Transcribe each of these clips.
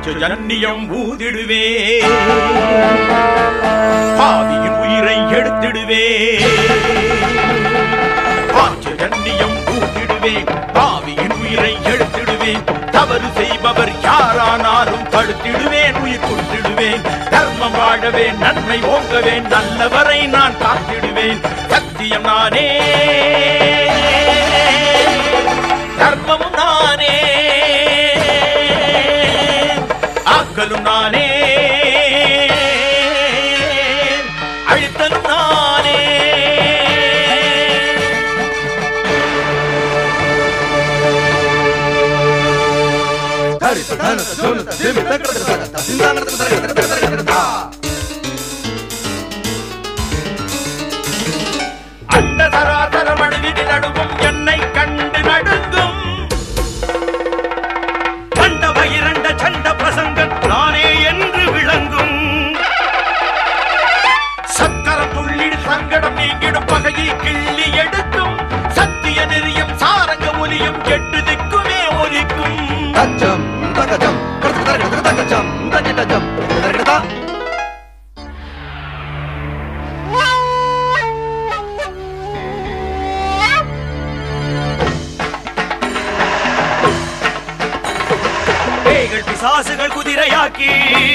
பாஞ்சஜன்யம் ஊதிடுவே, பாவியின் உயிரை எடுத்திடுவே. பாஞ்சஜன்யம் ஊதிடுவே, பாவியின் உயிரை எடுத்திடுவேன். தவறு செய்பவர் யாரானாலும் படுத்திடுவேன், உயிர் கொடுத்திடுவேன். தர்மம் வாழவேன், நன்மை ஓங்கவேன், நல்லவரை நான் காத்திடுவேன். சத்தியம் நானே, தர்மமும் நானே, ஆக்கலும் நானே, அழித்தலும் நானே. அந்த சராசர மனிதனின் நடுவும் என்னை கண்டு நடுங்கும். கண்ட பகிரண்ட சண்ட பிரசங்கம் நானே என்று விளங்கும். சக்கரம் துள்ளிடு சங்கடம் நீங்கிடும், பகையை கிள்ளி எடுக்கும். சத்திய நெறியும் சாரங்க ஒலியும் கெட்டு திக்குமே ஒலிக்கும். பிசாசுகள் குதிரையாக்கி,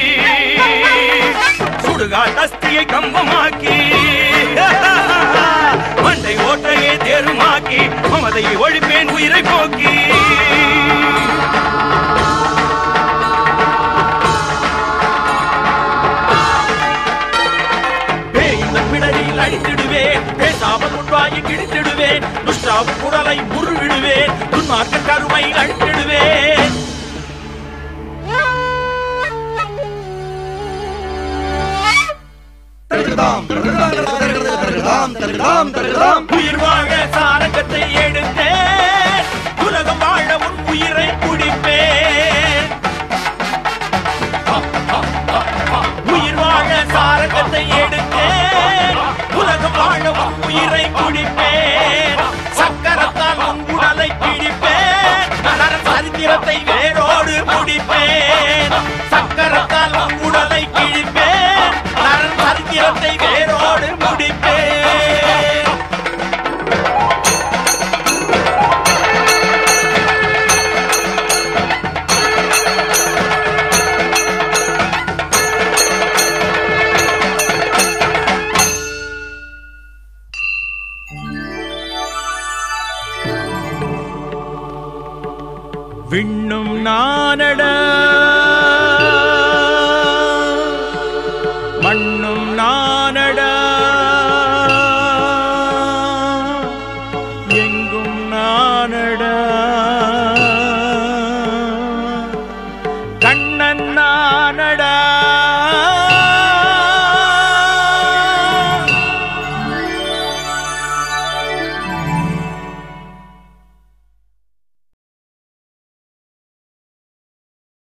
சுடுகாட் அஸ்தியை கம்பமாக்கி, மண்டை ஓட்டையை தேருமாக்கி, மமதையை ஒழிப்பேன் உயிரை போக்கி. பேயின் அழித்திடுவேன், பேசாமல் உண்வாயை கிழித்திடுவேன். துஷ்டாவும் குடலை முருவிடுவேன், துன்மார்க்க கருவை அழித்திடுவேன். உயிர் வாழ சாரங்கத்தை எடுத்தேன், உலகம் வாழ உன் உயிரை குடிப்பேன். உயிர் வாழ சாரங்கத்தை எடுத்தேன், உலகம் வாழ உன் உயிரை குடிப்பேன். சக்கரத்தால் உன் உடலை பிடிப்பேன், சரித்திரத்தை வேரோடு முடிப்பேன். சக்கரத்தால் உன் உடலை கிழிப்பேன், சரித்திரத்தை வேரோடு முடிப்பேன். விண்ணும் நானடா, மண்ணும் நானடா, எங்கும் நானடா.